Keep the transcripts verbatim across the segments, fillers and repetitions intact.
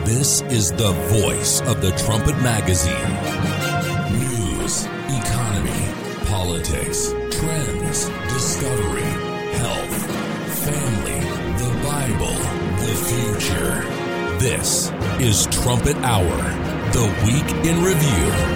This is the voice of the Trumpet Magazine. News, economy, politics, trends, discovery, health, family, the Bible, the future. This is Trumpet Hour, the week in review.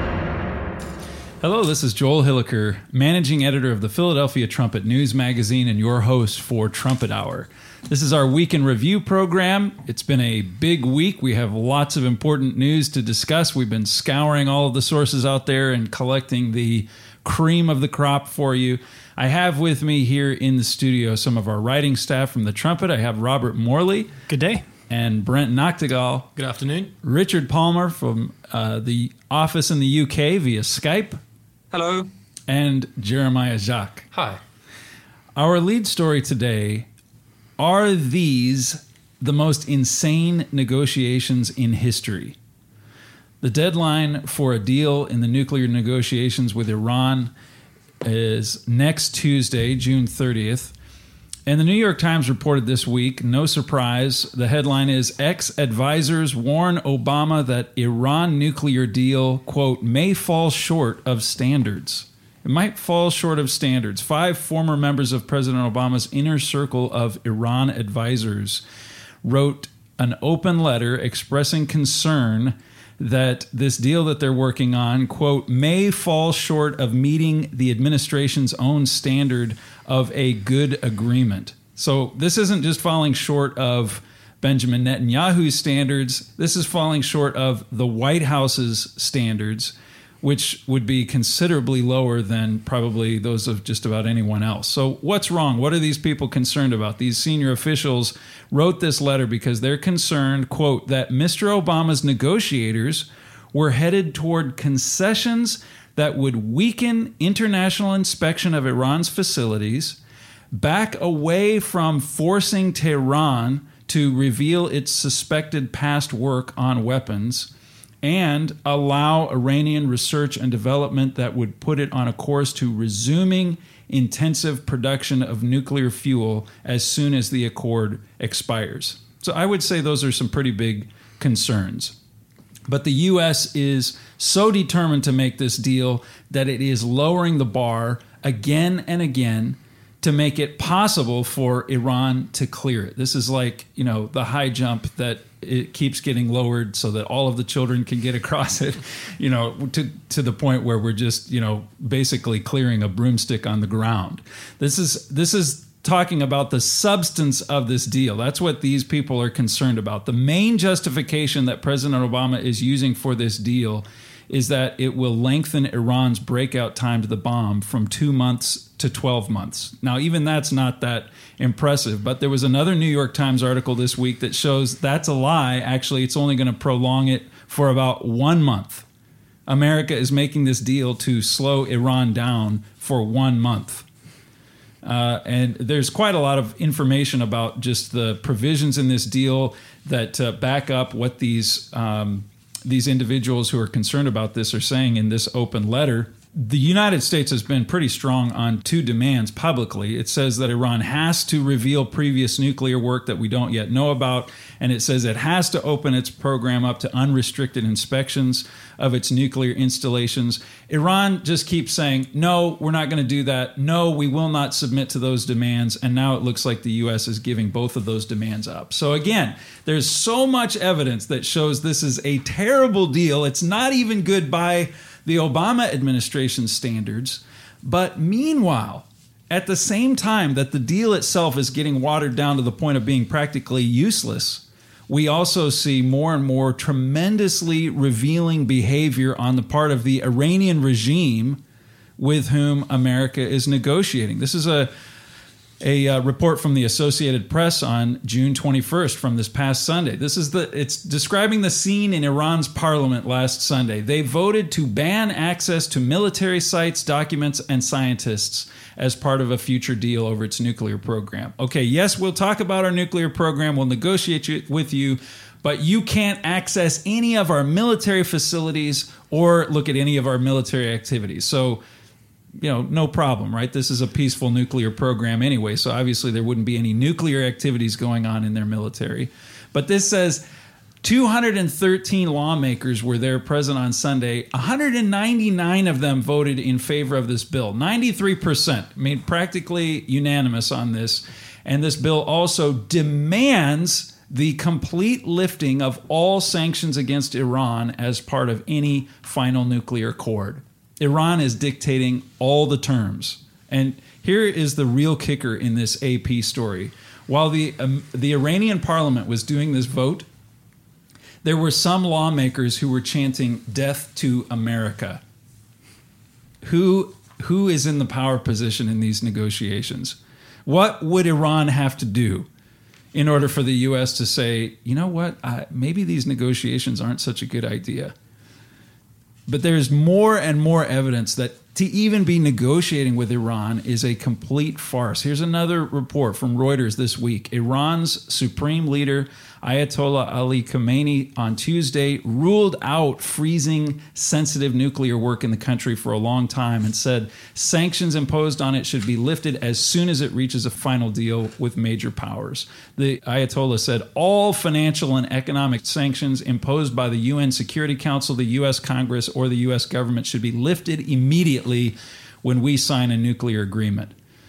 Hello, this is Joel Hilliker, managing editor of the Philadelphia Trumpet News Magazine and your host for Trumpet Hour. This is our Week in Review program. It's been a big week. We have lots of important news to discuss. We've been scouring all of the sources out there and collecting the cream of the crop for you. I have with me here in the studio some of our writing staff from the Trumpet. I have Robert Morley. Good day. And Brent Noctegal. Good afternoon. Richard Palmer from uh, the office in the U K via Skype. Hello. And Jeremiah Jacques. Hi. Our lead story today: are these the most insane negotiations in history? The deadline for a deal in the nuclear negotiations with Iran is next Tuesday, June thirtieth. And the New York Times reported this week, no surprise, the headline is, ex-advisors warn Obama that Iran nuclear deal, quote, may fall short of standards. It might fall short of standards. Five former members of President Obama's inner circle of Iran advisors wrote an open letter expressing concern that this deal that they're working on, quote, may fall short of meeting the administration's own standard of a good agreement. So this isn't just falling short of Benjamin Netanyahu's standards. This is falling short of the White House's standards, which would be considerably lower than probably those of just about anyone else. So what's wrong? What are these people concerned about? These senior officials wrote this letter because they're concerned, quote, that Mister Obama's negotiators were headed toward concessions that would weaken international inspection of Iran's facilities, back away from forcing Tehran to reveal its suspected past work on weapons, and allow Iranian research and development that would put it on a course to resuming intensive production of nuclear fuel as soon as the accord expires. So I would say those are some pretty big concerns. But the U S is so determined to make this deal that it is lowering the bar again and again to make it possible for Iran to clear it. This is like, you know, the high jump that it keeps getting lowered so that all of the children can get across it, you know, to, to the point where we're just, you know, basically clearing a broomstick on the ground. This is this is talking about the substance of this deal. That's what these people are concerned about. The main justification that President Obama is using for this deal is that it will lengthen Iran's breakout time to the bomb from two months to twelve months. Now, even that's not that impressive, but there was another New York Times article this week that shows that's a lie. Actually, it's only going to prolong it for about one month. America is making this deal to slow Iran down for one month. Uh, and there's quite a lot of information about just the provisions in this deal that uh, back up what these um, these individuals who are concerned about this are saying in this open letter. The United States has been pretty strong on two demands publicly. It says that Iran has to reveal previous nuclear work that we don't yet know about, and it says it has to open its program up to unrestricted inspections of its nuclear installations. Iran just keeps saying, no, we're not going to do that. No, we will not submit to those demands. And now it looks like the U S is giving both of those demands up. So again, there's so much evidence that shows this is a terrible deal. It's not even good by the Obama administration standards. But meanwhile, at the same time that the deal itself is getting watered down to the point of being practically useless, we also see more and more tremendously revealing behavior on the part of the Iranian regime with whom America is negotiating. This is a A uh, report from the Associated Press on June twenty-first from this past Sunday. This is the it's describing the scene in Iran's parliament last Sunday. They voted to ban access to military sites, documents, and scientists as part of a future deal over its nuclear program. Okay, yes, we'll talk about our nuclear program. We'll negotiate with you, but you can't access any of our military facilities or look at any of our military activities. So, you know, no problem, right? This is a peaceful nuclear program anyway, so obviously there wouldn't be any nuclear activities going on in their military. But this says two hundred thirteen lawmakers were there present on Sunday. one hundred ninety-nine of them voted in favor of this bill. ninety-three percent, I mean, practically unanimous on this. And this bill also demands the complete lifting of all sanctions against Iran as part of any final nuclear accord. Iran is dictating all the terms. And here is the real kicker in this A P story. While the um, the Iranian parliament was doing this vote, there were some lawmakers who were chanting "Death to America." Who who is in the power position in these negotiations? What would Iran have to do in order for the U S to say, you know what, uh, maybe these negotiations aren't such a good idea? But there's more and more evidence that to even be negotiating with Iran is a complete farce. Here's another report from Reuters this week. Iran's supreme leader, Ayatollah Ali Khamenei, on Tuesday ruled out freezing sensitive nuclear work in the country for a long time and said sanctions imposed on it should be lifted as soon as it reaches a final deal with major powers. The Ayatollah said all financial and economic sanctions imposed by the U N Security Council, the U S Congress, or the U S government should be lifted immediately when we sign a nuclear agreement,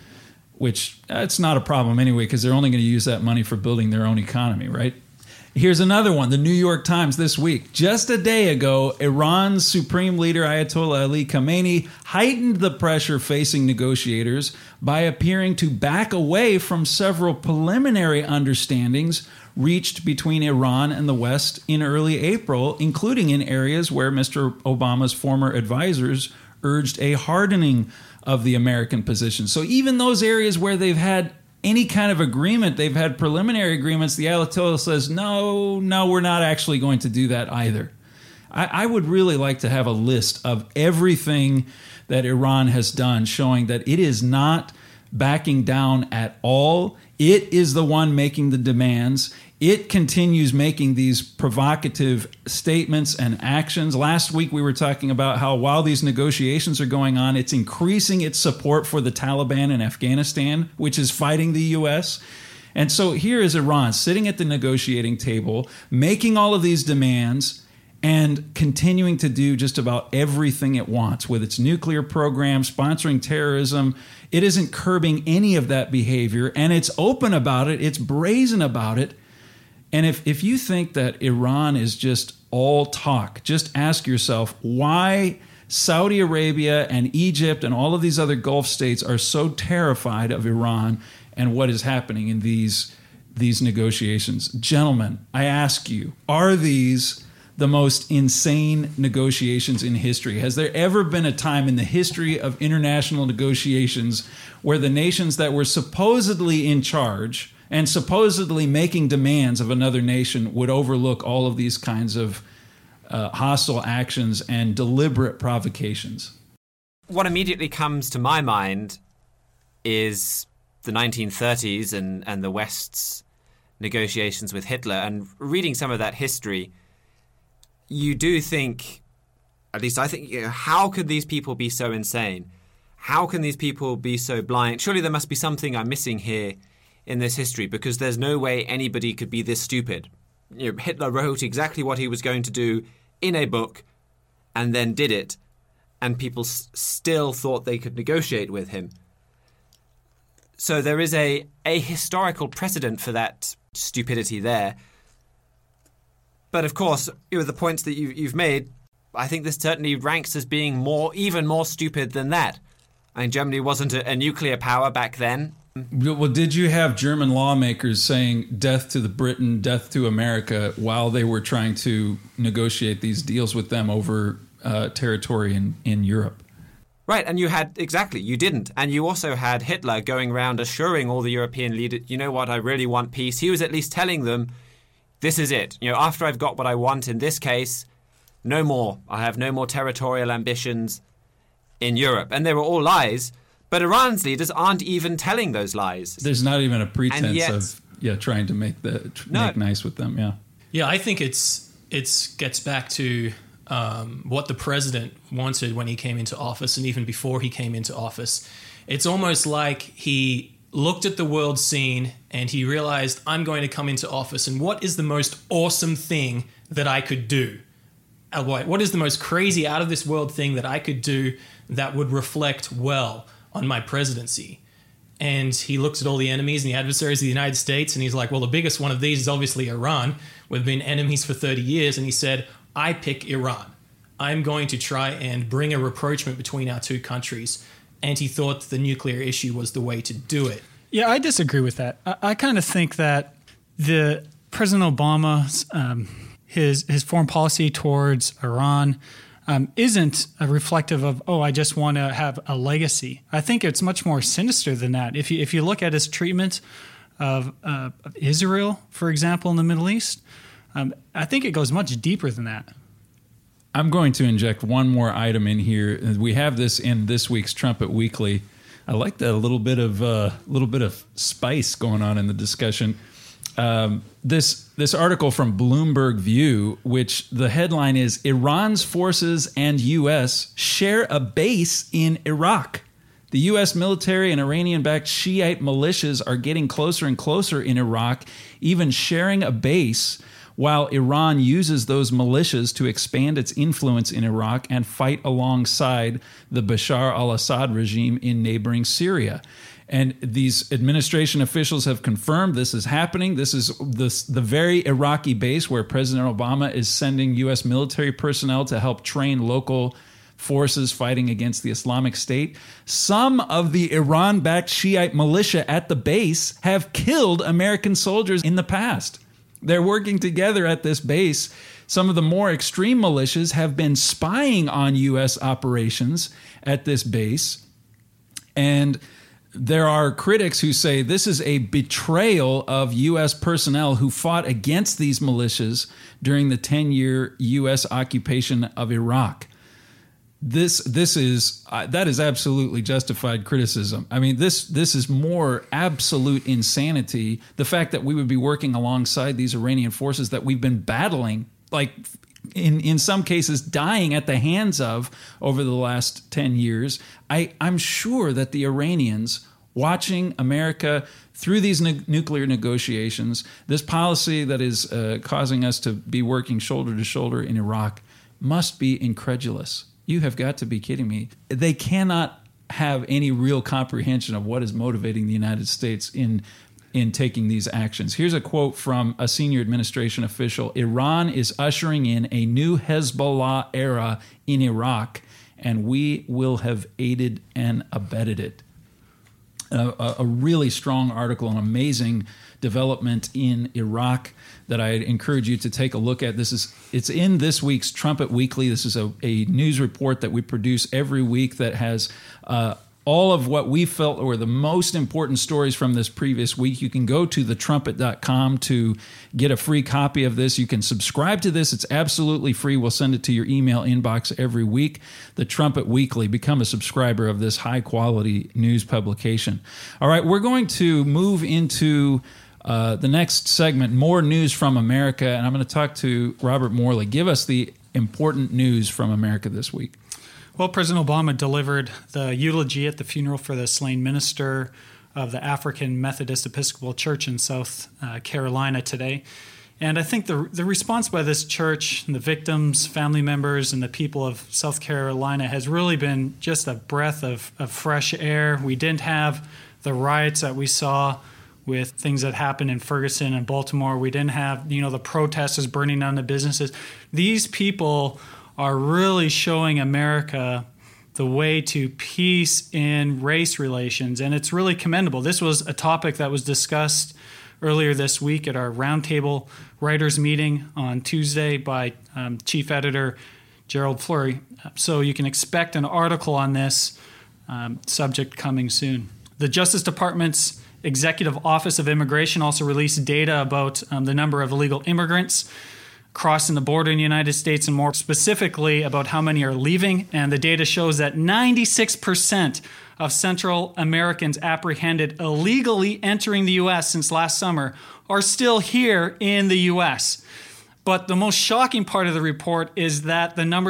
which that's not a problem anyway because they're only going to use that money for building their own economy, right? Here's another one, the New York Times this week. Just a day ago, Iran's supreme leader Ayatollah Ali Khamenei heightened the pressure facing negotiators by appearing to back away from several preliminary understandings reached between Iran and the West in early April, including in areas where Mister Obama's former advisors urged a hardening of the American position. So even those areas where they've had any kind of agreement, they've had preliminary agreements, the Ayatollah says, no, no, we're not actually going to do that either. I, I would really like to have a list of everything that Iran has done showing that it is not backing down at all. It is the one making the demands. It continues making these provocative statements and actions. Last week we were talking about how while these negotiations are going on, it's increasing its support for the Taliban in Afghanistan, which is fighting the U S. And so here is Iran sitting at the negotiating table, making all of these demands and continuing to do just about everything it wants with its nuclear program, sponsoring terrorism. It isn't curbing any of that behavior, and it's open about it. It's brazen about it. And if, if you think that Iran is just all talk, just ask yourself why Saudi Arabia and Egypt and all of these other Gulf states are so terrified of Iran and what is happening in these, these negotiations. Gentlemen, I ask you, are these the most insane negotiations in history? Has there ever been a time in the history of international negotiations where the nations that were supposedly in charge and supposedly making demands of another nation would overlook all of these kinds of uh, hostile actions and deliberate provocations? What immediately comes to my mind is the nineteen thirties and, and the West's negotiations with Hitler. And reading some of that history, you do think, at least I think, you know, how could these people be so insane? How can these people be so blind? Surely there must be something I'm missing here in this history, because there's no way anybody could be this stupid. You know, Hitler wrote exactly what he was going to do in a book and then did it, and people s- still thought they could negotiate with him. So there is a, a historical precedent for that stupidity there. But of course, you know, the points that you, you've made, I think this certainly ranks as being more, even more stupid than that. I mean, Germany wasn't a, a nuclear power back then. Well, did you have German lawmakers saying death to the Britain, death to America while they were trying to negotiate these deals with them over uh, territory in, in Europe? Right, and you had, exactly, you didn't. And you also had Hitler going around assuring all the European leaders, you know what, I really want peace. He was at least telling them, this is it. You know, after I've got what I want in this case, no more. I have no more territorial ambitions in Europe. And they were all lies. But Iran's leaders aren't even telling those lies. There's not even a pretense yet, of yeah trying to make the tr- no. make nice with them. Yeah, yeah. I think it's it's gets back to um, what the president wanted when he came into office, and even before he came into office. It's almost like he looked at the world scene and he realized, I'm going to come into office, and what is the most awesome thing that I could do? Uh, What what is the most crazy, out of this world thing that I could do that would reflect well on my presidency? And he looks at all the enemies and the adversaries of the United States, and he's like, well, the biggest one of these is obviously Iran. We've been enemies for thirty years. And he said, I pick Iran. I'm going to try and bring a rapprochement between our two countries. And he thought the nuclear issue was the way to do it. Yeah, I disagree with that. I, I kind of think that the President Obama's um, his his foreign policy towards Iran um, isn't a reflective of, oh, I just want to have a legacy. I think it's much more sinister than that. If you if you look at his treatment of, uh, of Israel, for example, in the Middle East, um, I think it goes much deeper than that. I'm going to inject one more item in here. We have this in this week's Trumpet Weekly. I like that a little bit of a uh, little bit of spice going on in the discussion. Um, this this article from Bloomberg View, which the headline is "Iran's forces and U S share a base in Iraq." The U S military and Iranian-backed Shiite militias are getting closer and closer in Iraq, even sharing a base, while Iran uses those militias to expand its influence in Iraq and fight alongside the Bashar al-Assad regime in neighboring Syria. And these administration officials have confirmed this is happening. This is the, the very Iraqi base where President Obama is sending U S military personnel to help train local forces fighting against the Islamic State. Some of the Iran-backed Shiite militia at the base have killed American soldiers in the past. They're working together at this base. Some of the more extreme militias have been spying on U S operations at this base. And there are critics who say this is a betrayal of U S personnel who fought against these militias during the ten-year U S occupation of Iraq. This this is uh, that is absolutely justified criticism. I mean, this this is more absolute insanity. The fact that we would be working alongside these Iranian forces that we've been battling, like in in some cases dying at the hands of over the last ten years. I I'm sure that the Iranians watching America through these ne- nuclear negotiations, this policy that is uh, causing us to be working shoulder to shoulder in Iraq, must be incredulous. You have got to be kidding me. They cannot have any real comprehension of what is motivating the United States in in taking these actions. Here's a quote from a senior administration official. Iran is ushering in a new Hezbollah era in Iraq, and we will have aided and abetted it. A, a really strong article, an amazing development in Iraq that I encourage you to take a look at. This is it's in this week's Trumpet Weekly. This is a, a news report that we produce every week that has uh, all of what we felt were the most important stories from this previous week. You can go to the trumpet dot com to get a free copy of this. You can subscribe to this. It's absolutely free. We'll send it to your email inbox every week. The Trumpet Weekly. Become a subscriber of this high-quality news publication. All right, we're going to move into uh, the next segment, more news from America, and I'm going to talk to Robert Morley. Give us the important news from America this week. Well, President Obama delivered the eulogy at the funeral for the slain minister of the African Methodist Episcopal Church in South uh, Carolina today. And I think the the response by this church, and the victims, family members, and the people of South Carolina has really been just a breath of, of fresh air. We didn't have the riots that we saw with things that happened in Ferguson and Baltimore. We didn't have, you know, the protesters burning down the businesses. These people are really showing America the way to peace in race relations, and it's really commendable. This was a topic that was discussed earlier this week at our roundtable writers meeting on Tuesday by um, Chief Editor Gerald Fleury. So you can expect an article on this um, subject coming soon. The Justice Department's Executive Office of Immigration also released data about um, the number of illegal immigrants crossing the border in the United States, and more specifically about how many are leaving. And the data shows that ninety-six percent of Central Americans apprehended illegally entering the U S since last summer are still here in the U S. But the most shocking part of the report is that the numbers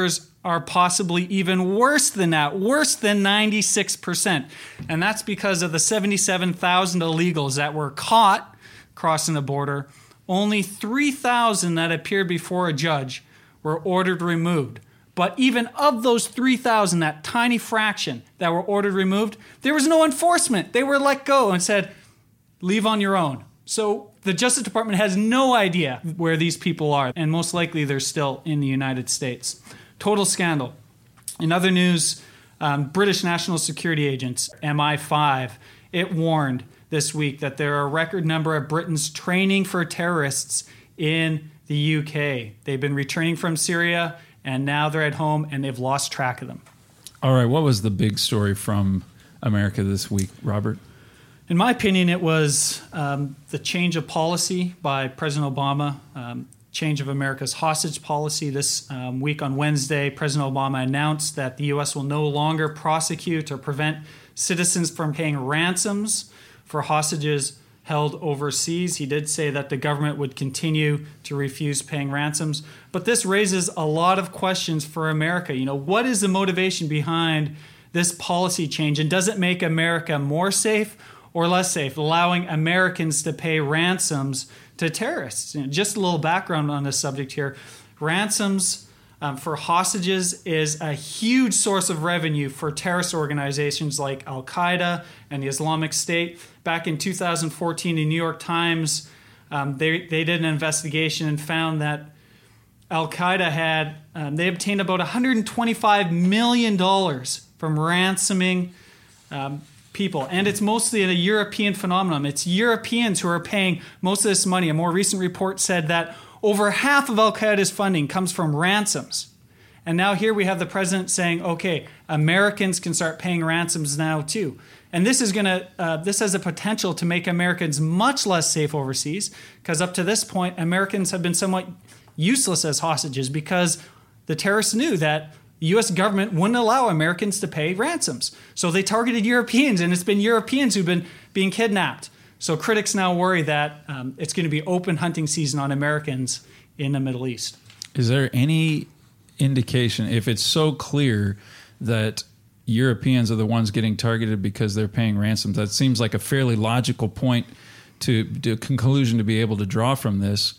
are possibly even worse than that, worse than ninety-six percent. And that's because of the seventy-seven thousand illegals that were caught crossing the border. Only three thousand that appeared before a judge were ordered removed. But even of those three thousand, that tiny fraction that were ordered removed, there was no enforcement. They were let go and said, leave on your own. So the Justice Department has no idea where these people are, and most likely they're still in the United States. Total scandal. In other news, um, British National Security Agents, M I five, it warned this week that there are a record number of Britons training for terrorists in the U K. They've been returning from Syria, and now they're at home, and they've lost track of them. All right, what was the big story from America this week, Robert? In my opinion, it was um, the change of policy by President Obama, um, change of America's hostage policy. This um, week on Wednesday, President Obama announced that the U S will no longer prosecute or prevent citizens from paying ransoms for hostages held overseas. He did say that the government would continue to refuse paying ransoms. But this raises a lot of questions for America. You know, what is the motivation behind this policy change? And does it make America more safe or less safe, allowing Americans to pay ransoms to terrorists? You know, just a little background on this subject here. Ransoms um, for hostages is a huge source of revenue for terrorist organizations like Al-Qaeda and the Islamic State. Back in two thousand fourteen, the New York Times, um, they, they did an investigation and found that Al-Qaeda had, um, they obtained about one hundred twenty-five million dollars from ransoming um, people. And it's mostly a European phenomenon. It's Europeans who are paying most of this money. A more recent report said that over half of Al-Qaeda's funding comes from ransoms. And now here we have the president saying, okay, Americans can start paying ransoms now too. And this is going to, uh, this has a potential to make Americans much less safe overseas, because up to this point, Americans have been somewhat useless as hostages because the terrorists knew that the U S government wouldn't allow Americans to pay ransoms. So they targeted Europeans, and it's been Europeans who've been being kidnapped. So critics now worry that um, it's going to be open hunting season on Americans in the Middle East. Is there any indication, if it's so clear that Europeans are the ones getting targeted because they're paying ransoms, that seems like a fairly logical point to, to conclusion to be able to draw from this.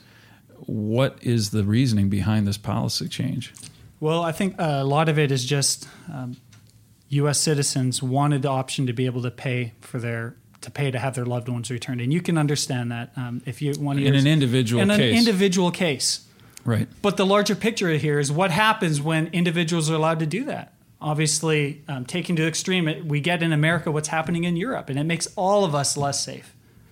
What is the reasoning behind this policy change? Well, I think a lot of it is just um, U S citizens wanted the option to be able to pay for their to pay to have their loved ones returned, and you can understand that um, if you one in an individual in case. an individual case, right? But the larger picture here is what happens when individuals are allowed to do that. Obviously, um, taking to the extreme, it, we get in America what's happening in Europe, and it makes all of us less safe.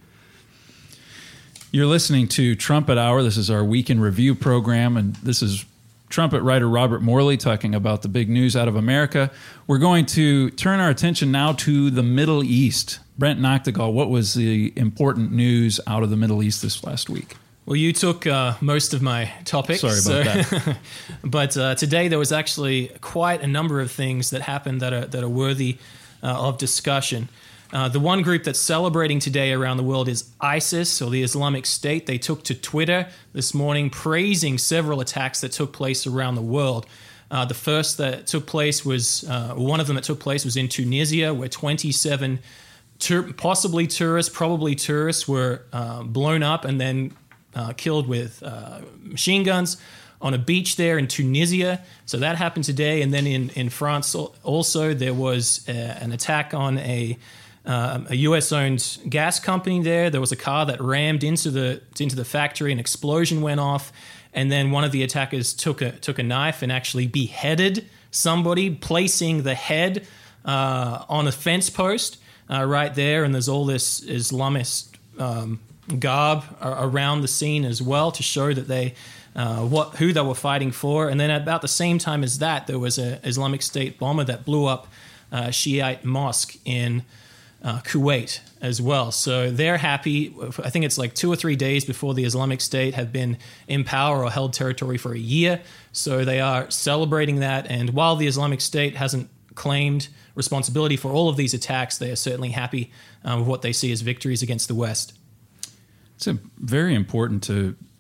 You're listening to Trumpet Hour. This is our week in review program, and this is trumpet writer Robert Morley talking about the big news out of America. We're going to turn our attention now to the Middle East. Brent Noctegal, what was the important news out of the Middle East this last week? Well, you took uh, most of my topics. Sorry about so that. But uh, today there was actually quite a number of things that happened that are, that are worthy uh, of discussion. Uh, the one group that's celebrating today around the world is ISIS, or the Islamic State. They took to Twitter this morning praising several attacks that took place around the world. Uh, the first that took place was, uh, one of them that took place was in Tunisia, where twenty-seven tur- possibly tourists, probably tourists, were uh, blown up and then uh, killed with uh, machine guns on a beach there in Tunisia. So that happened today. And then in, in France also, there was uh, an attack on a Um, a U S-owned gas company there. There was a car that rammed into the into the factory. An explosion went off, and then one of the attackers took a took a knife and actually beheaded somebody, placing the head uh, on a fence post uh, right there. And there's all this Islamist um, garb around the scene as well to show that they uh, what who they were fighting for. And then at about the same time as that, there was an Islamic State bomber that blew up a Shiite mosque in Uh, Kuwait as well. So they're happy. I think it's like two or three days before the Islamic State have been in power or held territory for a year. So they are celebrating that. And while the Islamic State hasn't claimed responsibility for all of these attacks, they are certainly happy um, with what they see as victories against the West. It's a, very important to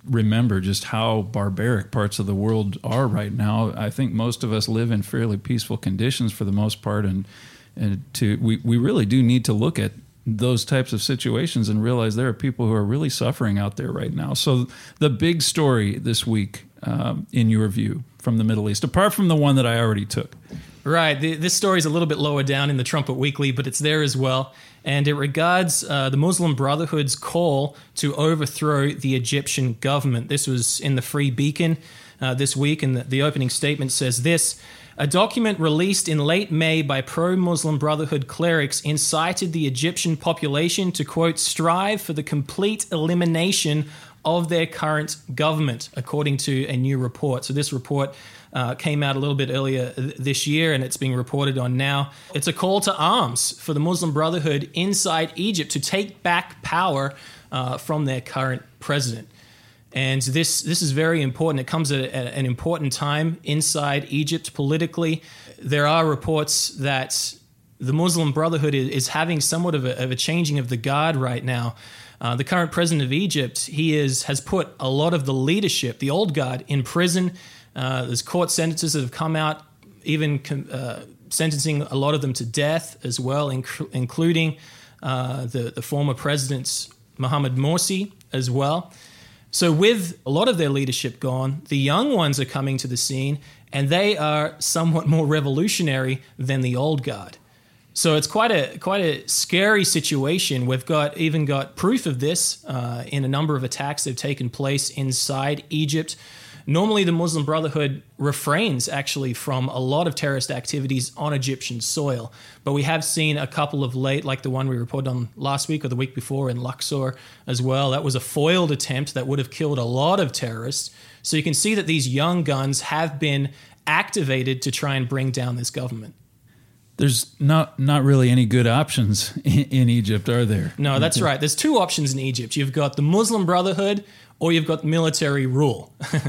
remember just how barbaric parts of the world are right now. I think most of us live in fairly peaceful conditions for the most part, and and to we, we really do need to look at those types of situations and realize there are people who are really suffering out there right now. So the big story this week, um, in your view, from the Middle East, apart from the one that I already took. Right. The, this story is a little bit lower down in the Trumpet Weekly, but it's there as well. And it regards uh, the Muslim Brotherhood's call to overthrow the Egyptian government. This was in the Free Beacon uh, this week, and the, the opening statement says this: a document released in late May by pro-Muslim Brotherhood clerics incited the Egyptian population to, quote, strive for the complete elimination of their current government, according to a new report. So this report Uh, came out a little bit earlier th- this year, and it's being reported on now. It's a call to arms for the Muslim Brotherhood inside Egypt to take back power uh, from their current president. And this this is very important. It comes at, at an important time inside Egypt politically. There are reports that the Muslim Brotherhood is, is having somewhat of a, of a changing of the guard right now. Uh, the current president of Egypt, he is has put a lot of the leadership, the old guard, in prison. Uh, there's court sentences that have come out, even uh, sentencing a lot of them to death as well, inc- including uh, the, the former president Mohamed Morsi as well. So with a lot of their leadership gone, the young ones are coming to the scene, and they are somewhat more revolutionary than the old guard. So it's quite a quite a scary situation. We've got even got proof of this uh, in a number of attacks that have taken place inside Egypt. Normally, the Muslim Brotherhood refrains actually from a lot of terrorist activities on Egyptian soil. But we have seen a couple of late, like the one we reported on last week or the week before in Luxor as well. That was a foiled attempt that would have killed a lot of terrorists. So you can see that these young guns have been activated to try and bring down this government. There's not not really any good options in, in Egypt, are there? No, that's right. There's two options in Egypt. You've got the Muslim Brotherhood, or you've got military rule.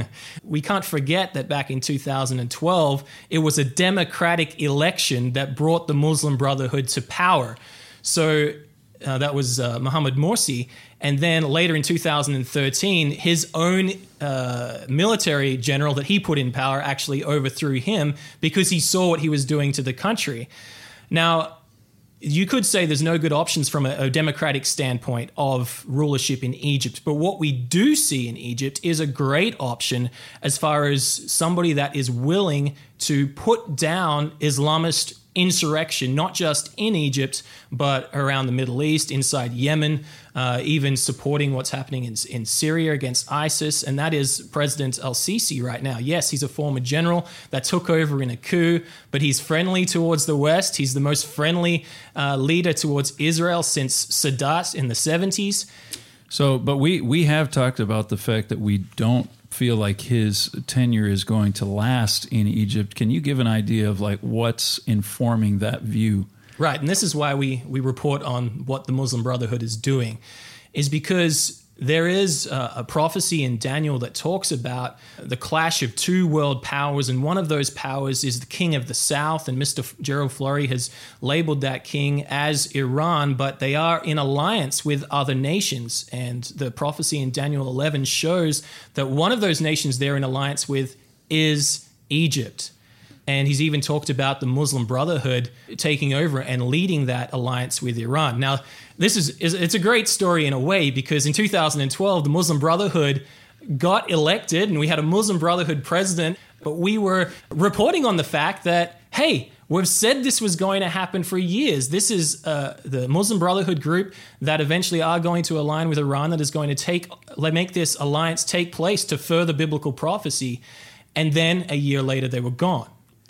We can't forget that back in two thousand twelve, it was a democratic election that brought the Muslim Brotherhood to power. So uh, that was uh, Mohamed Morsi. And then later in two thousand thirteen, his own uh, military general that he put in power actually overthrew him because he saw what he was doing to the country. Now, you could say there's no good options from a, a democratic standpoint of rulership in Egypt. But what we do see in Egypt is a great option as far as somebody that is willing to put down Islamist insurrection, not just in Egypt, but around the Middle East, inside Yemen, uh, even supporting what's happening in, in Syria against ISIS. And that is President al-Sisi right now. Yes, he's a former general that took over in a coup, but he's friendly towards the West. He's the most friendly uh, leader towards Israel since Sadat in the seventies. So, but we, we have talked about the fact that we don't feel like his tenure is going to last in Egypt. Can you give an idea of like what's informing that view? Right, and this is why we, we report on what the Muslim Brotherhood is doing, is because there is a, a prophecy in Daniel that talks about the clash of two world powers, and one of those powers is the king of the south, and Mister Gerald Flurry has labeled that king as Iran, but they are in alliance with other nations, and the prophecy in Daniel eleven shows that one of those nations they're in alliance with is Egypt. And he's even talked about the Muslim Brotherhood taking over and leading that alliance with Iran. Now, this is it's a great story in a way, because in two thousand twelve, the Muslim Brotherhood got elected and we had a Muslim Brotherhood president, but we were reporting on the fact that, hey, we've said this was going to happen for years. This is uh, the Muslim Brotherhood group that eventually are going to align with Iran, that is going to take make this alliance take place to further biblical prophecy. And then a year later, they were gone.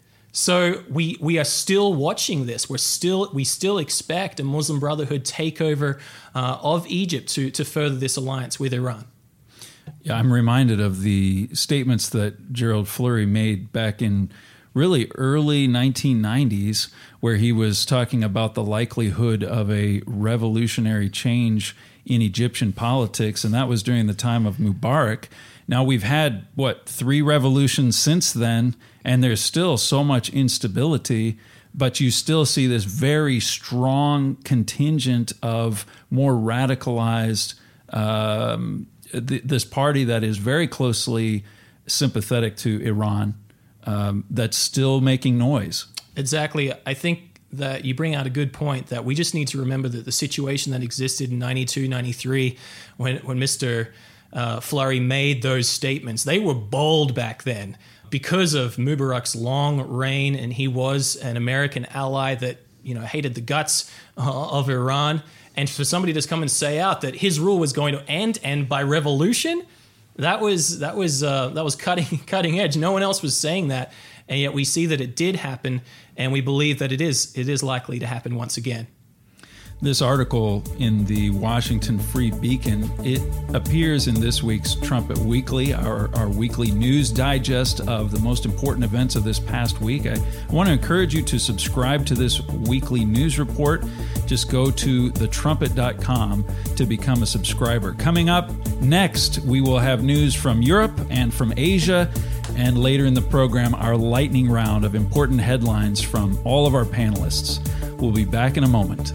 So we we are still watching this. We're still we still expect a Muslim Brotherhood takeover uh, of Egypt to to further this alliance with Iran. Yeah, I'm reminded of the statements that Gerald Flurry made back in really early nineteen nineties, where he was talking about the likelihood of a revolutionary change in Egyptian politics, and that was during the time of Mubarak. Now we've had, what, three revolutions since then, and there's still so much instability, but you still see this very strong contingent of more radicalized um, th- this party that is very closely sympathetic to Iran um, that's still making noise. Exactly. I think that you bring out a good point that we just need to remember that the situation that existed in ninety-two, ninety-three, when, when Mister Uh, Fleury made those statements, they were bold back then because of Mubarak's long reign, and he was an American ally that, you know, hated the guts uh, of Iran. And for somebody to come and say out that his rule was going to end and by revolution, that was that was uh, that was cutting cutting edge. No one else was saying that, and yet we see that it did happen, and we believe that it is it is likely to happen once again. This article in the Washington Free Beacon, it appears in this week's Trumpet Weekly, our, our weekly news digest of the most important events of this past week. I want to encourage you to subscribe to this weekly news report. Just go to the trumpet dot com to become a subscriber. Coming up next, we will have news from Europe and from Asia, and later in the program, our lightning round of important headlines from all of our panelists. We'll be back in a moment.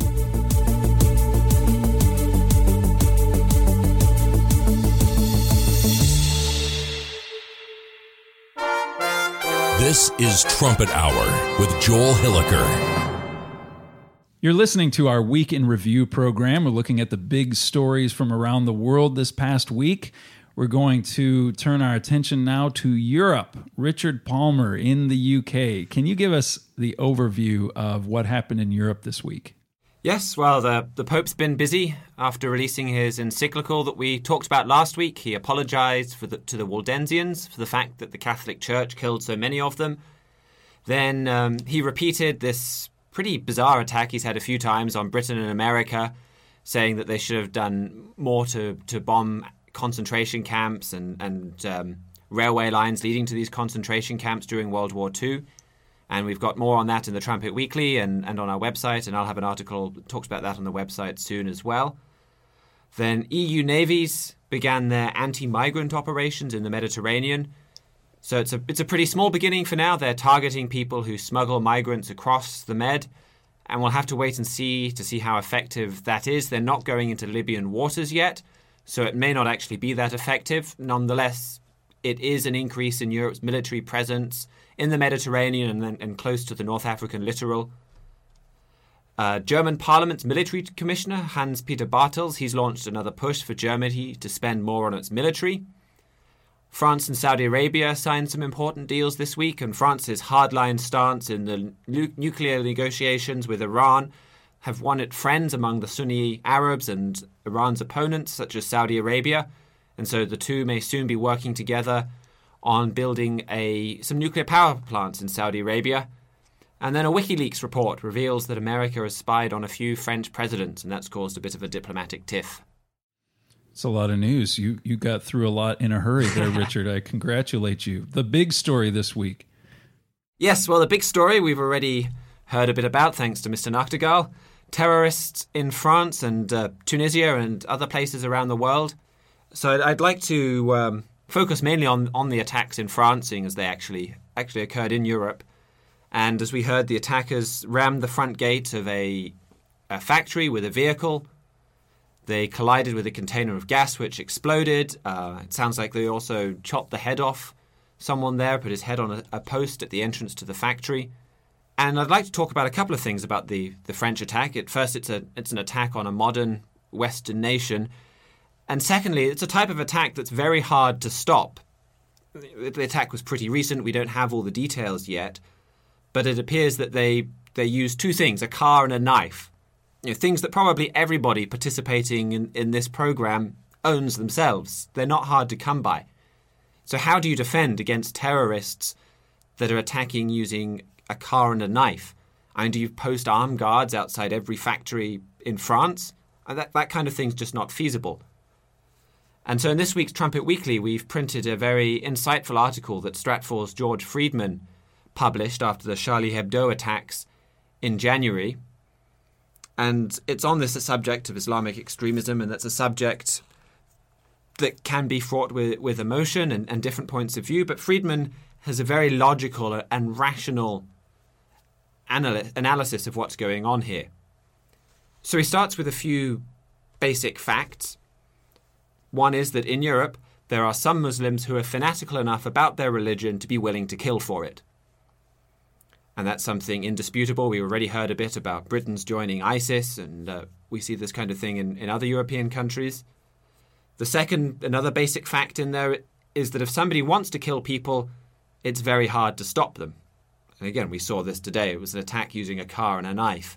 This is Trumpet Hour with Joel Hilliker. You're listening to our Week in Review program. We're looking at the big stories from around the world this past week. We're going to turn our attention now to Europe. Richard Palmer in the U K. Can you give us the overview of what happened in Europe this week? Yes, well, the, the Pope's been busy. After releasing his encyclical that we talked about last week, he apologized for the, to the Waldensians for the fact that the Catholic Church killed so many of them. Then um, he repeated this pretty bizarre attack he's had a few times on Britain and America, saying that they should have done more to, to bomb concentration camps and, and um, railway lines leading to these concentration camps during World War Two. And we've got more on that in the Trumpet Weekly and, and on our website, and I'll have an article that talks about that on the website soon as well. Then E U navies began their anti-migrant operations in the Mediterranean. So it's a it's a pretty small beginning for now. They're targeting people who smuggle migrants across the Med, and we'll have to wait and see to see how effective that is. They're not going into Libyan waters yet, so it may not actually be that effective. Nonetheless, it is an increase in Europe's military presence in the Mediterranean and, then, and close to the North African littoral. Uh, German Parliament's military commissioner, Hans-Peter Bartels, he's launched another push for Germany to spend more on its military. France and Saudi Arabia signed some important deals this week, and France's hardline stance in the nu- nuclear negotiations with Iran have won it friends among the Sunni Arabs and Iran's opponents, such as Saudi Arabia. And so the two may soon be working together on building a some nuclear power plants in Saudi Arabia. And then a WikiLeaks report reveals that America has spied on a few French presidents, and that's caused a bit of a diplomatic tiff. It's a lot of news. You you got through a lot in a hurry there, Richard. I congratulate you. The big story this week. Yes, well, the big story we've already heard a bit about, thanks to Mister Nachtigall. Terrorists in France and uh, Tunisia and other places around the world. So I'd, I'd like to um, focus mainly on, on the attacks in France, seeing as they actually actually occurred in Europe. And as we heard, the attackers rammed the front gate of a, a factory with a vehicle. They collided with a container of gas, which exploded. Uh, it sounds like they also chopped the head off someone there, put his head on a, a post at the entrance to the factory. And I'd like to talk about a couple of things about the, the French attack. At first, it's a it's an attack on a modern Western nation. And secondly, it's a type of attack that's very hard to stop. The attack was pretty recent. We don't have all the details yet. But it appears that they, they used two things, a car and a knife. You know, things that probably everybody participating in, in this program owns themselves. They're not hard to come by. So how do you defend against terrorists that are attacking using a car and a knife? And do you post armed guards outside every factory in France? And that, that kind of thing's just not feasible. And so in this week's Trumpet Weekly, we've printed a very insightful article that Stratfor's George Friedman published after the Charlie Hebdo attacks in January. And it's on this subject of Islamic extremism, and that's a subject that can be fraught with, with emotion and, and different points of view. But Friedman has a very logical and rational analy- analysis of what's going on here. So he starts with a few basic facts. One is that in Europe, there are some Muslims who are fanatical enough about their religion to be willing to kill for it. And that's something indisputable. We already heard a bit about Britain's joining ISIS, and uh, we see this kind of thing in, in other European countries. The second, another basic fact in there is that if somebody wants to kill people, it's very hard to stop them. And again, we saw this today. It was an attack using a car and a knife.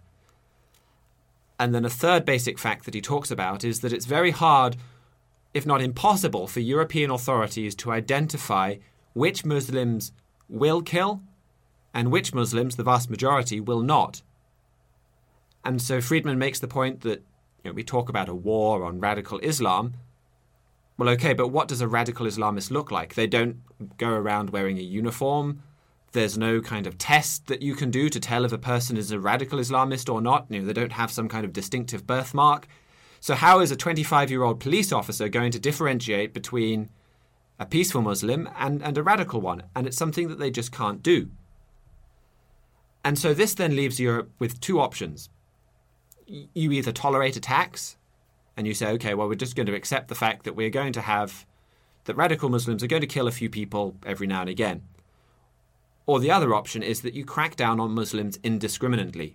And then a third basic fact that he talks about is that it's very hard, if not impossible, for European authorities to identify which Muslims will kill and which Muslims, the vast majority, will not. And so Friedman makes the point that, you know, we talk about a war on radical Islam. Well, okay, but what does a radical Islamist look like? They don't go around wearing a uniform. There's no kind of test that you can do to tell if a person is a radical Islamist or not. You know, they don't have some kind of distinctive birthmark. So how is a twenty-five-year-old police officer going to differentiate between a peaceful Muslim and, and a radical one? And it's something that they just can't do. And so this then leaves Europe with two options. You either tolerate attacks, and you say, okay, well, we're just going to accept the fact that we're going to have, that radical Muslims are going to kill a few people every now and again. Or the other option is that you crack down on Muslims indiscriminately.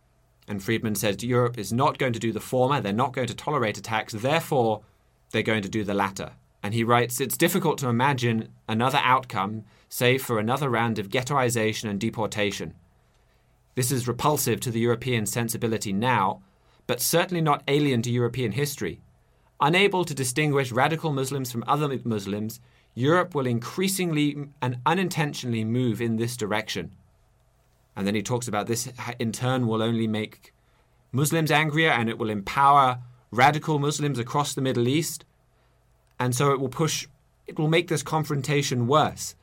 And Friedman says Europe is not going to do the former, they're not going to tolerate attacks, therefore they're going to do the latter. And he writes, it's difficult to imagine another outcome, save for another round of ghettoization and deportation. This is repulsive to the European sensibility now, but certainly not alien to European history. Unable to distinguish radical Muslims from other Muslims, Europe will increasingly and unintentionally move in this direction. And then he talks about this in turn will only make Muslims angrier, and it will empower radical Muslims across the Middle East. And so it will push, it will make this confrontation worse.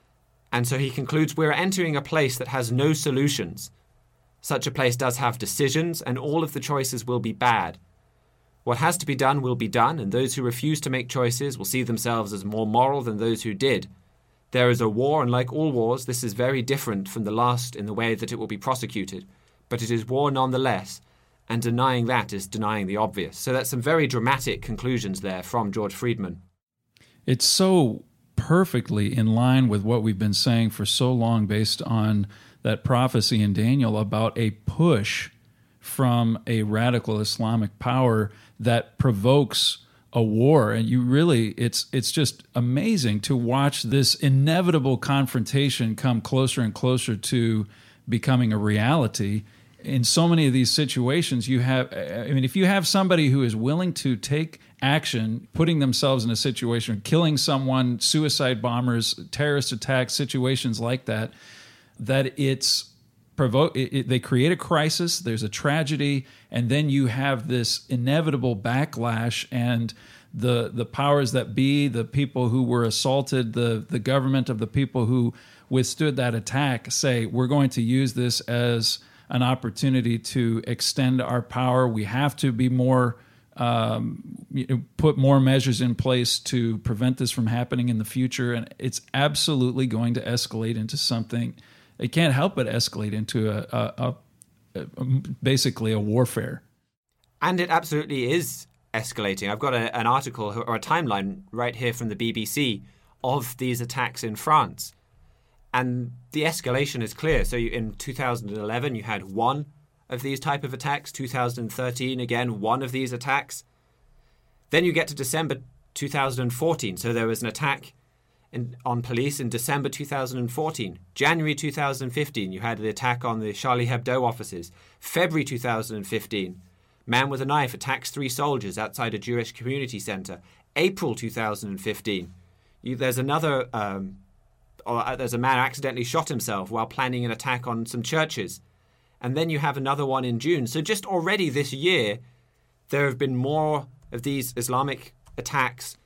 And so he concludes, we're entering a place that has no solutions. Such a place does have decisions, and all of the choices will be bad. What has to be done will be done, and those who refuse to make choices will see themselves as more moral than those who did. There is a war, and like all wars, this is very different from the last in the way that it will be prosecuted. But it is war nonetheless, and denying that is denying the obvious. So that's some very dramatic conclusions there from George Friedman. It's so perfectly in line with what we've been saying for so long based on that prophecy in Daniel about a push from a radical Islamic power that provokes a war. And you really, it's it's just amazing to watch this inevitable confrontation come closer and closer to becoming a reality. In so many of these situations, you have, I mean, if you have somebody who is willing to take action, putting themselves in a situation, killing someone, suicide bombers, terrorist attacks, situations like that, that it's provoke. It, it, they create a crisis. There's a tragedy, and then you have this inevitable backlash, and the the powers that be, the people who were assaulted, the the government of the people who withstood that attack, say we're going to use this as an opportunity to extend our power. We have to be more. Um, you know, put more measures in place to prevent this from happening in the future, and it's absolutely going to escalate into something. It can't help but escalate into a, a, a, a basically a warfare. And it absolutely is escalating. I've got a, an article or a timeline right here from the B B C of these attacks in France, and the escalation is clear. So you, in two thousand eleven, you had one of these type of attacks. two thousand thirteen, again, one of these attacks. Then you get to December two thousand fourteen. So there was an attack in, on police in December two thousand fourteen. January two thousand fifteen, you had the attack on the Charlie Hebdo offices. February two thousand fifteen, man with a knife attacks three soldiers outside a Jewish community center. April two thousand fifteen, you, there's another, um, or, uh, there's a man who accidentally shot himself while planning an attack on some churches. And then you have another one in June. So just already this year, there have been more of these Islamic attacks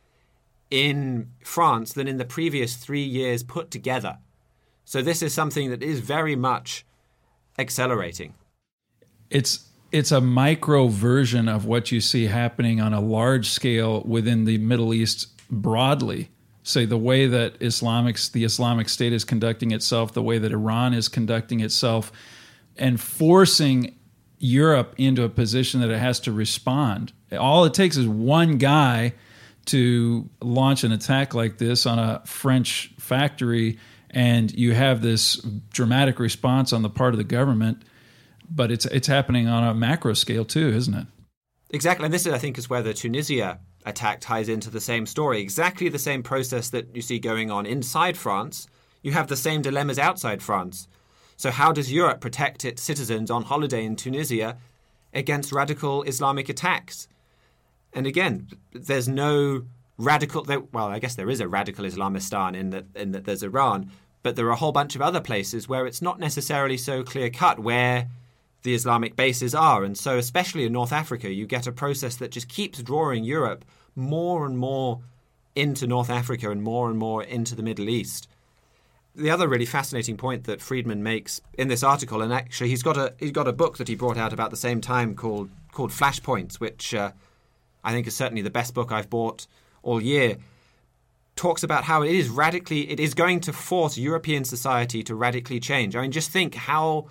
in France than in the previous three years put together. So this is something that is very much accelerating. It's it's a micro version of what you see happening on a large scale within the Middle East broadly. Say the way that Islamics, the Islamic State is conducting itself, the way that Iran is conducting itself, and forcing Europe into a position that it has to respond. All it takes is one guy to launch an attack like this on a French factory, and you have this dramatic response on the part of the government, but it's it's happening on a macro scale too, isn't it? Exactly, and this, I think, is where the Tunisia attack ties into the same story. Exactly the same process that you see going on inside France. You have the same dilemmas outside France. So how does Europe protect its citizens on holiday in Tunisia against radical Islamic attacks? And again, there's no radical... There, well, I guess there is a radical Islamistan in that, in that there's Iran, but there are a whole bunch of other places where it's not necessarily so clear-cut where the Islamic bases are. And so especially in North Africa, you get a process that just keeps drawing Europe more and more into North Africa and more and more into the Middle East. The other really fascinating point that Friedman makes in this article, and actually he's got a he's got a book that he brought out about the same time called called Flashpoints, which uh, I think is certainly the best book I've bought all year, talks about how it is radically, it is going to force European society to radically change. I mean, just think how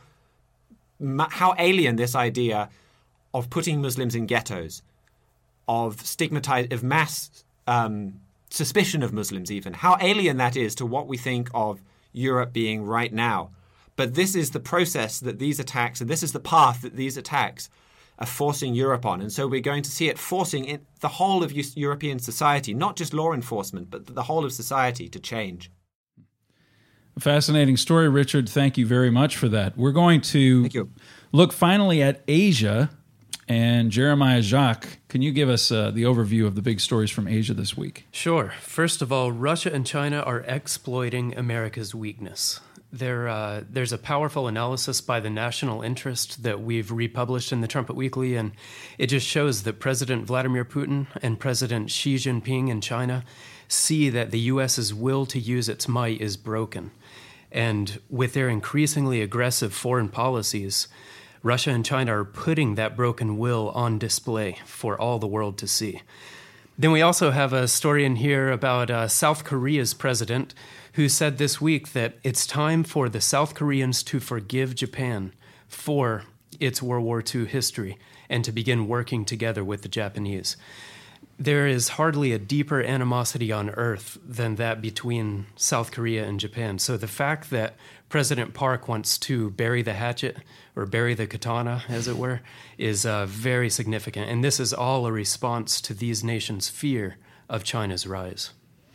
how alien this idea of putting Muslims in ghettos, of stigmatize, of mass um, suspicion of Muslims even, how alien that is to what we think of Europe being right now. But this is the process that these attacks, and this is the path that these attacks are forcing Europe on. And so we're going to see it forcing it, the whole of European society, not just law enforcement, but the whole of society to change. A fascinating story, Richard. Thank you very much for that. We're going to Thank you. look finally at Asia. And Jeremiah Jacques, can you give us uh, the overview of the big stories from Asia this week? Sure. First of all, Russia and China are exploiting America's weakness. There, uh, there's a powerful analysis by the National Interest that we've republished in the Trumpet Weekly, and it just shows that President Vladimir Putin and President Xi Jinping in China see that the U S's will to use its might is broken. And with their increasingly aggressive foreign policies, Russia and China are putting that broken will on display for all the world to see. Then we also have a story in here about uh, South Korea's president, who said this week that it's time for the South Koreans to forgive Japan for its World War Two history and to begin working together with the Japanese. There is hardly a deeper animosity on earth than that between South Korea and Japan. So the fact that President Park wants to bury the hatchet, or bury the katana, as it were, is uh, very significant. And this is all a response to these nations' fear of China's rise.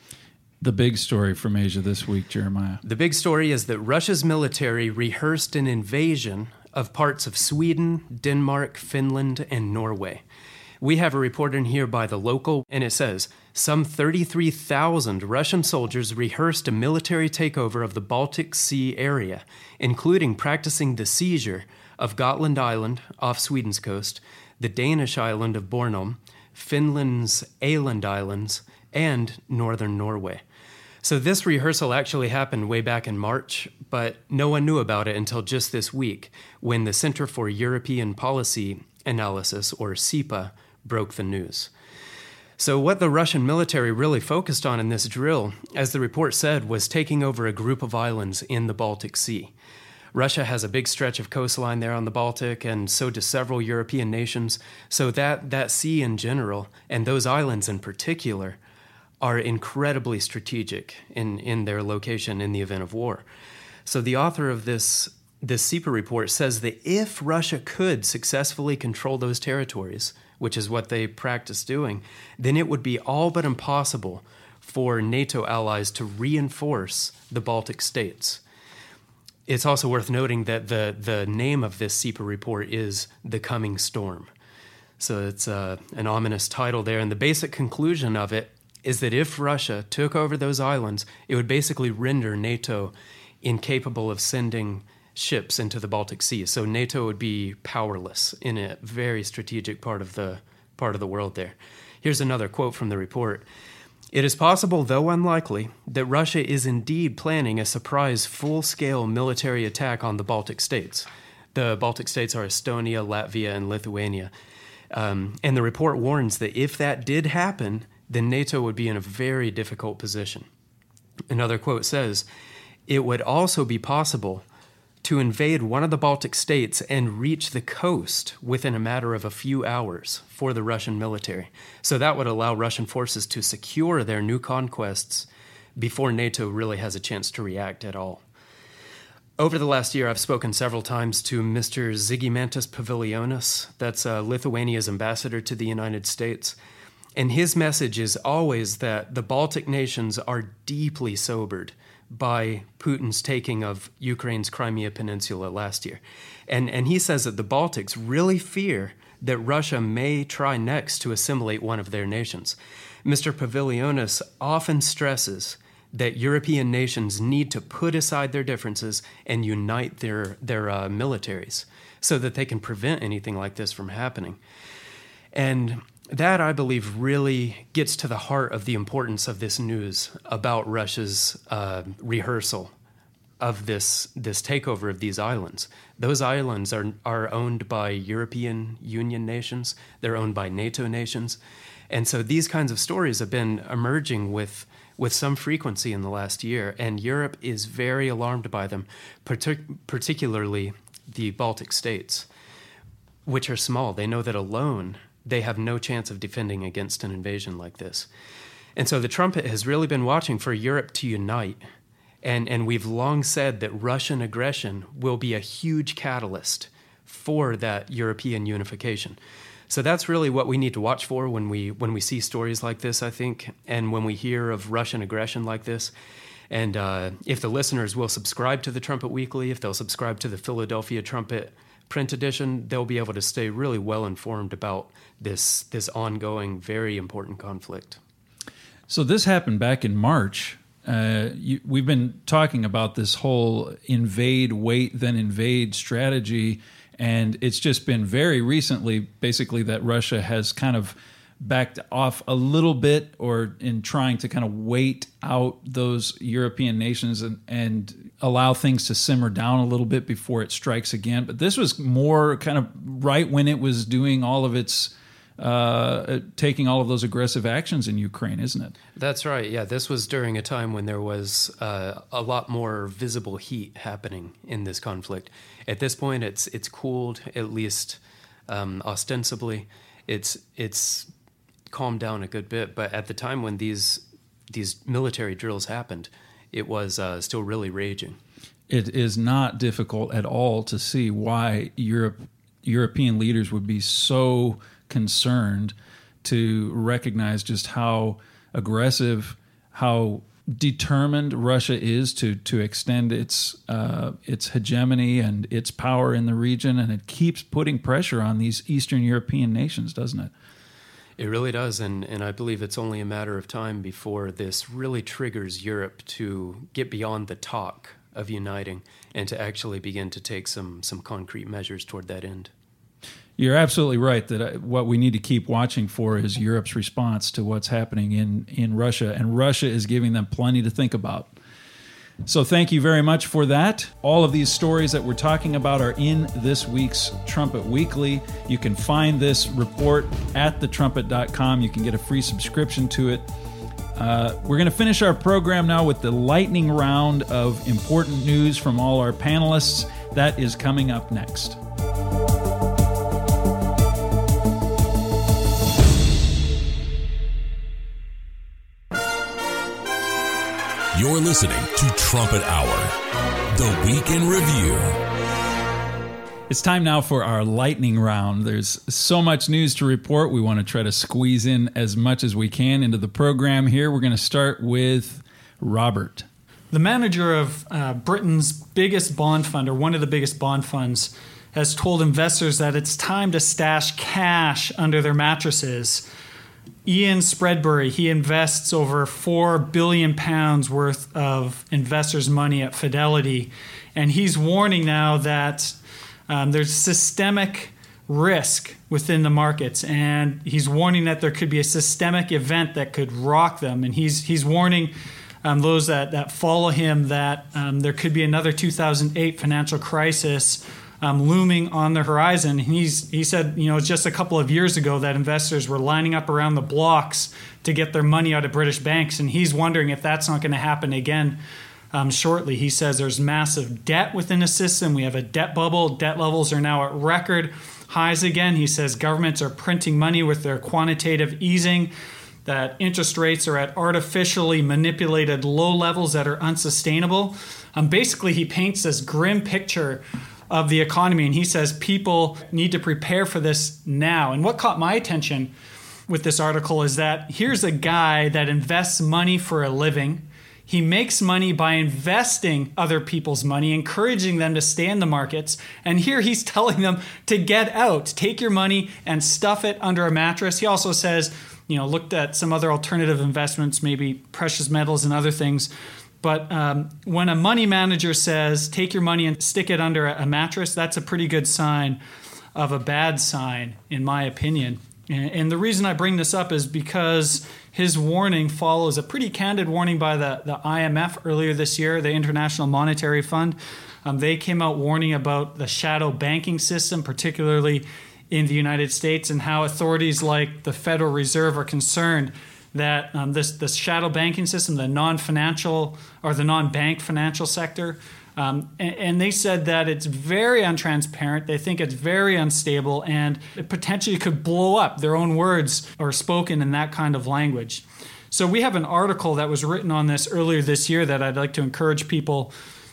The big story from Asia this week, Jeremiah. The big story is that Russia's military rehearsed an invasion of parts of Sweden, Denmark, Finland, and Norway. We have a report in here by The Local, and it says, some thirty-three thousand Russian soldiers rehearsed a military takeover of the Baltic Sea area, including practicing the seizure of Gotland Island off Sweden's coast, the Danish island of Bornholm, Finland's Åland Islands, and northern Norway. So this rehearsal actually happened way back in March, but no one knew about it until just this week, when the Center for European Policy Analysis, or C E P A, broke the news. So what the Russian military really focused on in this drill, as the report said, was taking over a group of islands in the Baltic Sea. Russia has a big stretch of coastline there on the Baltic, and so do several European nations. So that, that sea in general, and those islands in particular, are incredibly strategic in, in their location in the event of war. So the author of this, this C E P A report says that if Russia could successfully control those territories, which is what they practice doing, then it would be all but impossible for NATO allies to reinforce the Baltic states. It's also worth noting that the, the name of this C E P A report is The Coming Storm. So it's uh, an ominous title there, and the basic conclusion of it is that if Russia took over those islands, it would basically render NATO incapable of sending ships into the Baltic Sea. So NATO would be powerless in a very strategic part of the part of the world there. Here's another quote from the report. It is possible, though unlikely, that Russia is indeed planning a surprise full-scale military attack on the Baltic states. The Baltic states are Estonia, Latvia, and Lithuania. Um, and the report warns that if that did happen, then NATO would be in a very difficult position. Another quote says, it would also be possible to invade one of the Baltic states and reach the coast within a matter of a few hours for the Russian military. So that would allow Russian forces to secure their new conquests before NATO really has a chance to react at all. Over the last year, I've spoken several times to Mister Zygimantas Pavilionis, that's uh, Lithuania's ambassador to the United States. And his message is always that the Baltic nations are deeply sobered by Putin's taking of Ukraine's Crimea Peninsula last year. And, and he says that the Baltics really fear that Russia may try next to assimilate one of their nations. Mister Pavilionis often stresses that European nations need to put aside their differences and unite their, their uh, militaries so that they can prevent anything like this from happening. And that, I believe, really gets to the heart of the importance of this news about Russia's uh, rehearsal of this this takeover of these islands. Those islands are are owned by European Union nations. They're owned by NATO nations. And so these kinds of stories have been emerging with with some frequency in the last year, and Europe is very alarmed by them, partic- particularly the Baltic states, which are small. They know that alone they have no chance of defending against an invasion like this. And so the trumpet has really been watching for Europe to unite. And, and we've long said that Russian aggression will be a huge catalyst for that European unification. So that's really what we need to watch for when we when we see stories like this, I think, and when we hear of Russian aggression like this. And uh, if the listeners will subscribe to the Trumpet Weekly, if they'll subscribe to the Philadelphia Trumpet print edition, they'll be able to stay really well informed about this this ongoing, very important conflict. So this happened back in March. Uh, you, we've been talking about this whole invade, wait, then invade strategy, and it's just been very recently, basically, that Russia has kind of backed off a little bit, or in trying to kind of wait out those European nations and, and allow things to simmer down a little bit before it strikes again. But this was more kind of right when it was doing all of its, uh, taking all of those aggressive actions in Ukraine, isn't it? That's right. Yeah, this was during a time when there was uh, a lot more visible heat happening in this conflict. At this point, it's it's cooled, at least um, ostensibly. It's it's calmed down a good bit, but at the time when these these military drills happened, it was uh, still really raging. It is not difficult at all to see why Europe European leaders would be so concerned to recognize just how aggressive, how determined Russia is to to extend its uh, its hegemony and its power in the region, and it keeps putting pressure on these Eastern European nations, doesn't it? It really does, and, and I believe it's only a matter of time before this really triggers Europe to get beyond the talk of uniting and to actually begin to take some some concrete measures toward that end. You're absolutely right that what we need to keep watching for is Europe's response to what's happening in, in Russia, and Russia is giving them plenty to think about. So thank you very much for that. All of these stories that we're talking about are in this week's Trumpet Weekly. You can find this report at the trumpet dot com. You can get a free subscription to it. Uh, we're going to finish our program now with the lightning round of important news from all our panelists. That is coming up next. You're listening to Trumpet Hour, the Week in Review. It's time now for our lightning round. There's so much news to report. We want to try to squeeze in as much as we can into the program here. We're going to start with Robert. The manager of uh, Britain's biggest bond fund, or one of the biggest bond funds, has told investors that it's time to stash cash under their mattresses. Ian Spreadbury, he invests over four billion pounds worth of investors' money at Fidelity, and he's warning now that um, there's systemic risk within the markets, and he's warning that there could be a systemic event that could rock them, and he's he's warning um, those that, that follow him that um, there could be another two thousand eight financial crisis Um, looming on the horizon. He's he said, you know, just a couple of years ago that investors were lining up around the blocks to get their money out of British banks, and he's wondering if that's not going to happen again um, shortly. He says there's massive debt within the system. We have a debt bubble. Debt levels are now at record highs again. He says governments are printing money with their quantitative easing, that interest rates are at artificially manipulated low levels that are unsustainable. Um, basically, he paints this grim picture of the economy, and he says people need to prepare for this now. And what caught my attention with this article is that here's a guy that invests money for a living. He makes money by investing other people's money, encouraging them to stay in the markets. And here he's telling them to get out, take your money and stuff it under a mattress. He also says, you know, looked at some other alternative investments, maybe precious metals and other things. But um, when a money manager says, take your money and stick it under a mattress, that's a pretty good sign of a bad sign, in my opinion. And, and the reason I bring this up is because his warning follows a pretty candid warning by the, the I M F earlier this year, the International Monetary Fund. Um, they came out warning about the shadow banking system, particularly in the United States, and how authorities like the Federal Reserve are concerned that um, this, this shadow banking system, the non-financial or the non-bank financial sector, um, and, and they said that it's very untransparent. They think it's very unstable, and it potentially could blow up. Their own words are spoken in that kind of language. So we have an article that was written on this earlier this year that I'd like to encourage people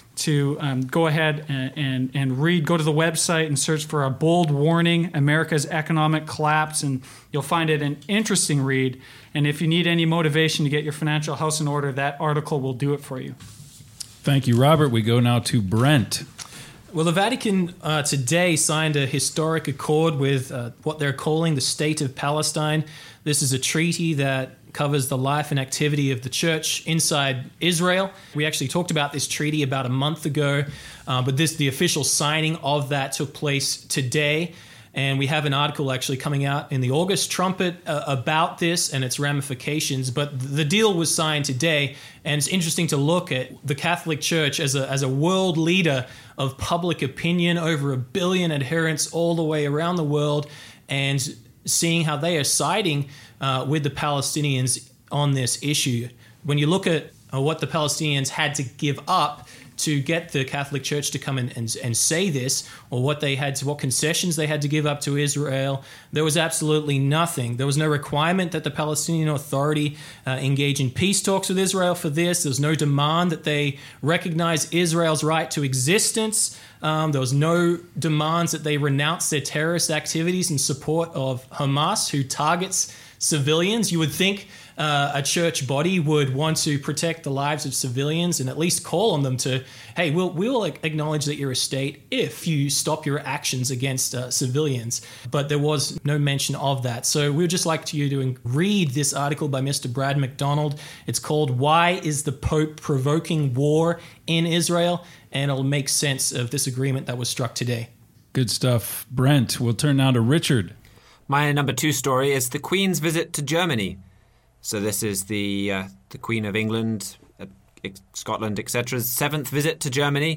to um, go ahead and, and, and read. Go to the website and search for A Bold Warning, America's Economic Collapse, and you'll find it an interesting read. And if you need any motivation to get your financial house in order, that article will do it for you. Thank you, Robert. We go now to Brent. Well, the Vatican uh, today signed a historic accord with uh, what they're calling the State of Palestine. This is a treaty that covers the life and activity of the church inside Israel. We actually talked about this treaty about a month ago, uh, but this the official signing of that took place today. And we have an article actually coming out in the August Trumpet uh, about this and its ramifications. But the deal was signed today, and it's interesting to look at the Catholic Church as a as a world leader of public opinion, over a billion adherents all the way around the world, and seeing how they are siding uh, with the Palestinians on this issue. When you look at uh, what the Palestinians had to give up to get the Catholic Church to come in and, and say this, or what they had to, what concessions they had to give up to Israel, there was absolutely nothing. There was no requirement that the Palestinian Authority uh, engage in peace talks with Israel for this. There was no demand that they recognize Israel's right to existence. Um, there was no demands that they renounce their terrorist activities in support of Hamas, who targets civilians. You would think uh, a church body would want to protect the lives of civilians and at least call on them to, hey, we'll, we'll acknowledge that you're a state if you stop your actions against uh, civilians. But there was no mention of that. So we would just like you to read this article by Mister Brad McDonald. It's called Why is the Pope Provoking War in Israel? And it'll make sense of this agreement that was struck today. Good stuff, Brent. We'll turn now to Richard. My number two story is the Queen's visit to Germany. So this is the uh, the Queen of England, uh, Scotland, et cetera's seventh visit to Germany.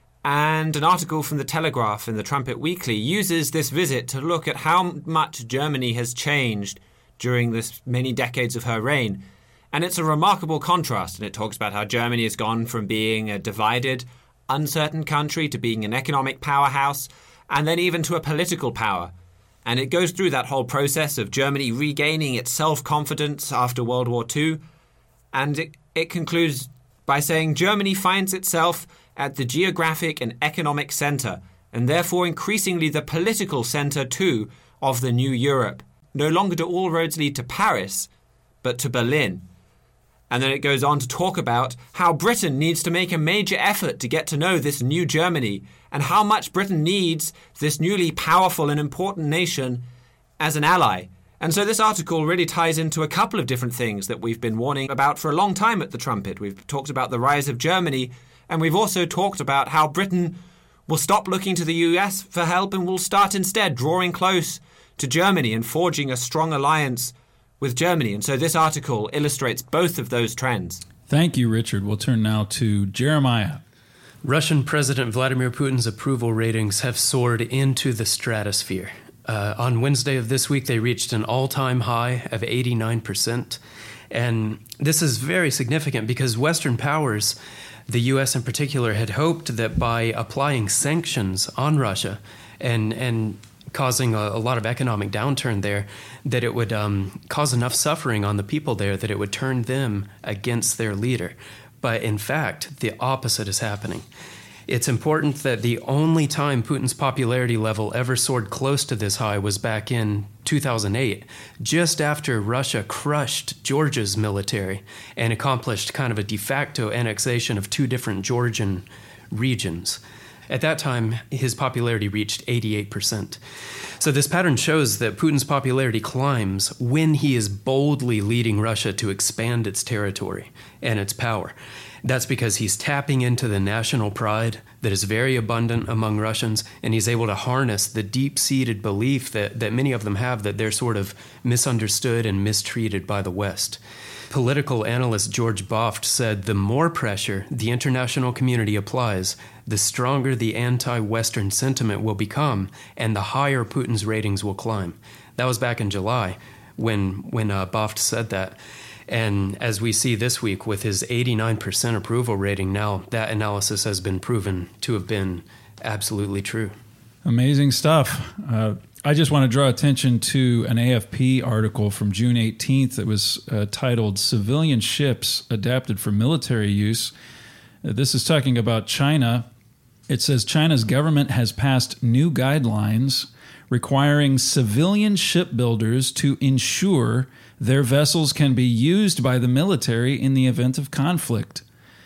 And an article from the Telegraph in the Trumpet Weekly uses this visit to look at how much Germany has changed during this many decades of her reign. And it's a remarkable contrast. And it talks about how Germany has gone from being a divided, uncertain country to being an economic powerhouse, and then even to a political power. And it goes through that whole process of Germany regaining its self-confidence after World War Two. And it, it concludes by saying Germany finds itself at the geographic and economic centre, and therefore increasingly the political centre too of the new Europe. No longer do all roads lead to Paris, but to Berlin. And then it goes on to talk about how Britain needs to make a major effort to get to know this new Germany, and how much Britain needs this newly powerful and important nation as an ally. And so this article really ties into a couple of different things that we've been warning about for a long time at the Trumpet. We've talked about the rise of Germany, and we've also talked about how Britain will stop looking to the U S for help and will start instead drawing close to Germany and forging a strong alliance with Germany. And so this article illustrates both of those trends. Thank you, Richard. We'll turn now to Jeremiah. Russian President Vladimir Putin's approval ratings have soared into the stratosphere. Uh, on Wednesday of this week, they reached an all-time high of eighty-nine percent. And this is very significant because Western powers The U S in particular had hoped that by applying sanctions on Russia and and causing a, a lot of economic downturn there, that it would um, cause enough suffering on the people there that it would turn them against their leader. But in fact, the opposite is happening. It's important that the only time Putin's popularity level ever soared close to this high was back in two thousand eight, just after Russia crushed Georgia's military and accomplished kind of a de facto annexation of two different Georgian regions. At that time, his popularity reached eighty-eight percent. So this pattern shows that Putin's popularity climbs when he is boldly leading Russia to expand its territory and its power. That's because he's tapping into the national pride that is very abundant among Russians, and he's able to harness the deep-seated belief that, that many of them have that they're sort of misunderstood and mistreated by the West. Political analyst George Boft said the more pressure the international community applies, the stronger the anti-Western sentiment will become, and the higher Putin's ratings will climb. That was back in July when, when uh, Boft said that. And as we see this week with his eighty-nine percent approval rating now, that analysis has been proven to have been absolutely true. Amazing stuff. Uh, I just want to draw attention to an A F P article from June eighteenth that was uh, titled Civilian Ships Adapted for Military Use. Uh, this is talking about China. It says China's government has passed new guidelines requiring civilian shipbuilders to ensure their vessels can be used by the military in the event of conflict.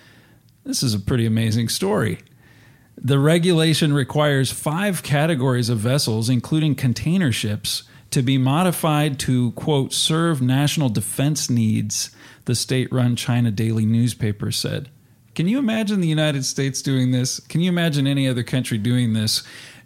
This is a pretty amazing story. The regulation requires five categories of vessels, including container ships, to be modified to, quote, serve national defense needs, the state-run China Daily newspaper said. Can you imagine the United States doing this? Can you imagine any other country doing this,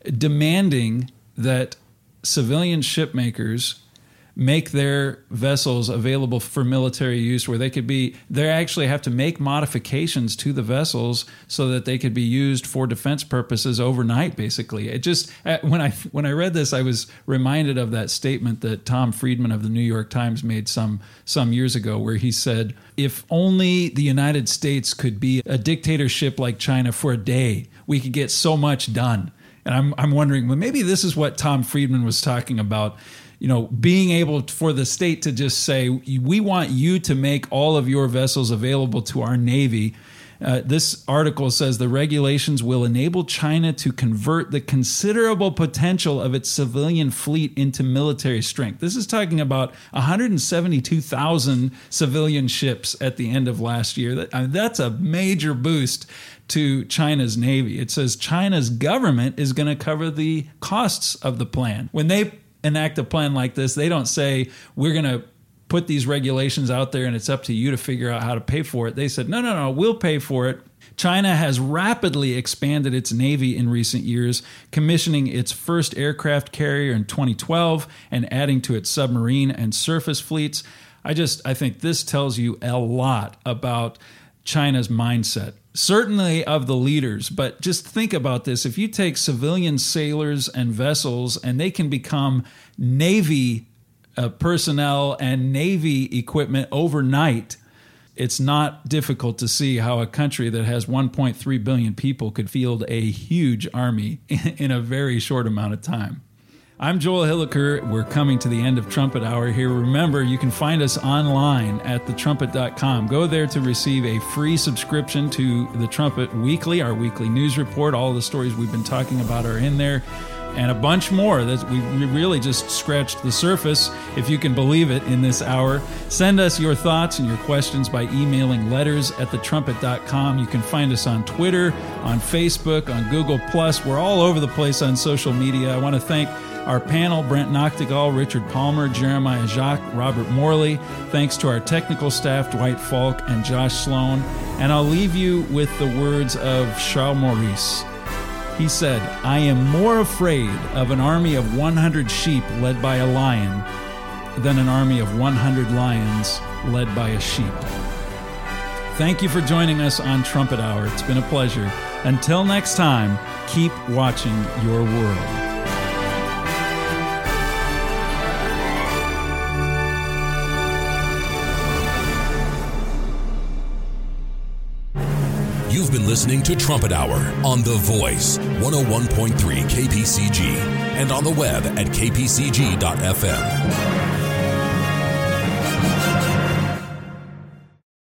demanding that civilian shipmakers make their vessels available for military use, where they could be, they actually have to make modifications to the vessels so that they could be used for defense purposes overnight, basically. It just, when I when I read this, I was reminded of that statement that Tom Friedman of the New York Times made some some years ago, where he said, if only the United States could be a dictatorship like China for a day, we could get so much done. And I'm I'm wondering, well, maybe this is what Tom Friedman was talking about. You know, being able for the state to just say, we want you to make all of your vessels available to our Navy. Uh, this article says the regulations will enable China to convert the considerable potential of its civilian fleet into military strength. This is talking about one hundred seventy-two thousand civilian ships at the end of last year. That, I mean, that's a major boost to China's Navy. It says China's government is going to cover the costs of the plan. When they enact a plan like this, they don't say, we're going to put these regulations out there and it's up to you to figure out how to pay for it. They said, no, no, no, we'll pay for it. China has rapidly expanded its Navy in recent years, commissioning its first aircraft carrier in twenty twelve and adding to its submarine and surface fleets. I just, I think this tells you a lot about China's mindset. Certainly of the leaders, but just think about this. If you take civilian sailors and vessels and they can become Navy uh, personnel and Navy equipment overnight, it's not difficult to see how a country that has one point three billion people could field a huge army in a very short amount of time. I'm Joel Hilliker. We're coming to the end of Trumpet Hour here. Remember, you can find us online at the trumpet dot com. Go there to receive a free subscription to The Trumpet Weekly, our weekly news report. All the stories we've been talking about are in there, and a bunch more. That we really just scratched the surface, if you can believe it, in this hour. Send us your thoughts and your questions by emailing letters at the trumpet dot com. You can find us on Twitter, on Facebook, on Google Plus. We're all over the place on social media. I want to thank our panel, Brent Noctegal, Richard Palmer, Jeremiah Jacques, Robert Morley. Thanks to our technical staff, Dwight Falk and Josh Sloan. And I'll leave you with the words of Charles Maurice. He said, I am more afraid of an army of one hundred sheep led by a lion than an army of one hundred lions led by a sheep. Thank you for joining us on Trumpet Hour. It's been a pleasure. Until next time, keep watching your world. listening to Trumpet Hour on The Voice, one oh one point three K P C G, and on the web at k p c g dot f m.